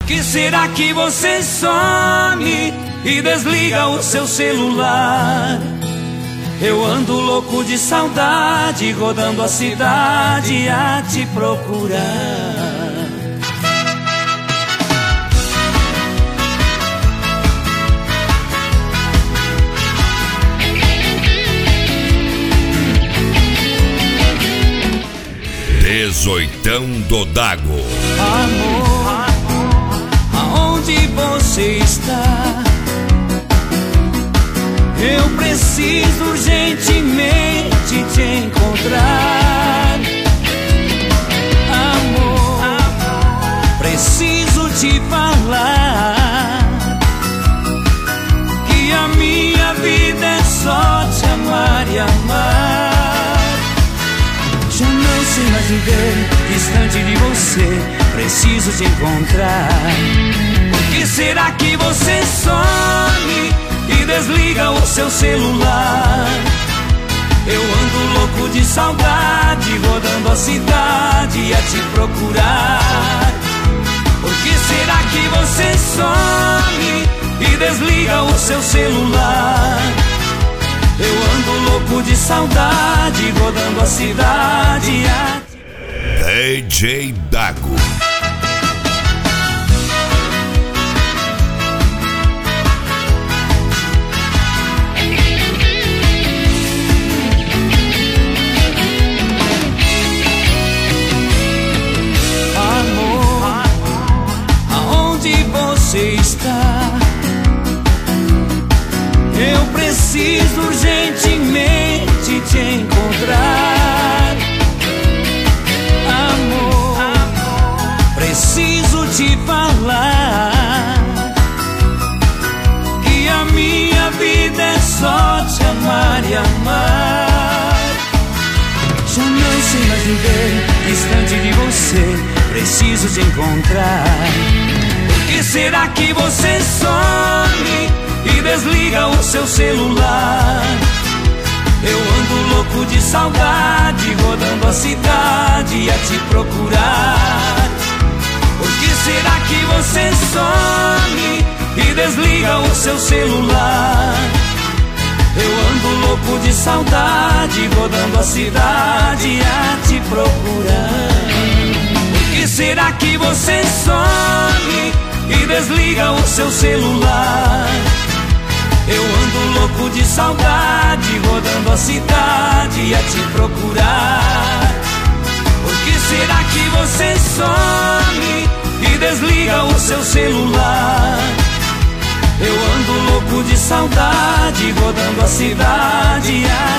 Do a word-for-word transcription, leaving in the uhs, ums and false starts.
que será que você some e desliga o seu celular? Eu ando louco de saudade, rodando a cidade a te procurar. Dezoitão do Dago. Amor, aonde você está? Eu preciso urgentemente te encontrar. Amor, preciso te falar que a minha vida é só te amar e amar. Já não sei mais viver distante de você, preciso te encontrar. Por que será que você some e desliga o seu celular? Eu ando louco de saudade, rodando a cidade a te procurar. Por que será que você some e desliga o seu celular? Eu ando louco de saudade, rodando a cidade a... D J Dago. Amor, aonde você está? Eu preciso urgentemente te encontrar. Amor, preciso te falar que a minha vida é só te amar e amar. Já não sei mais viver distante de você, preciso te encontrar. Por que será que você some e desliga o seu celular? Eu ando louco de saudade, rodando a cidade a te procurar. Por que será que você some e desliga o seu celular? Eu ando louco de saudade, rodando a cidade a te procurar. Por que será que você some e desliga o seu celular? Eu ando louco de saudade, rodando a cidade a te procurar. Por que será que você some e desliga o seu celular? Eu ando louco de saudade, rodando a cidade a